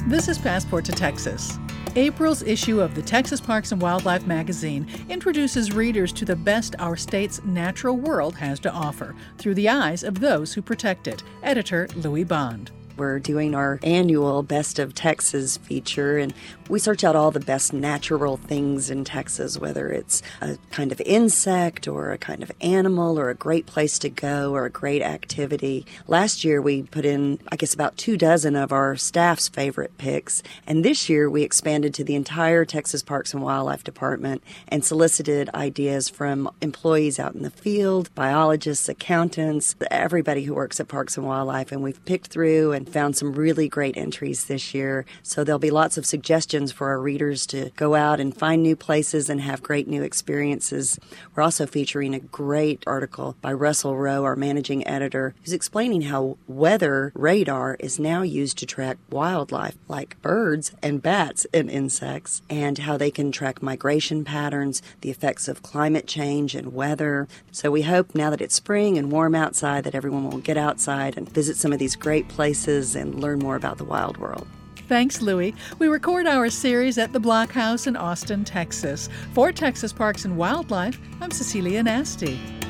This is Passport to Texas. April's issue of the Texas Parks and Wildlife magazine introduces readers to the best our state's natural world has to offer through the eyes of those who protect it. Editor Louis Bond. We're doing our annual Best of Texas feature, and we search out all the best natural things in Texas, whether it's a kind of insect or a kind of animal or a great place to go or a great activity. Last year, we put in, about 24 of our staff's favorite picks, and this year we expanded to the entire Texas Parks and Wildlife Department and solicited ideas from employees out in the field, biologists, accountants, everybody who works at Parks and Wildlife, and we've picked through and found some really great entries this year. So there'll be lots of suggestions for our readers to go out and find new places and have great new experiences. We're also featuring a great article by Russell Rowe, our managing editor, who's explaining how weather radar is now used to track wildlife like birds and bats and insects, and how they can track migration patterns, the effects of climate change and weather. So we hope now that it's spring and warm outside that everyone will get outside and visit some of these great places and learn more about the wild world. Thanks, Louie. We record our series at the Block House in Austin, Texas. For Texas Parks and Wildlife, I'm Cecilia Nasty.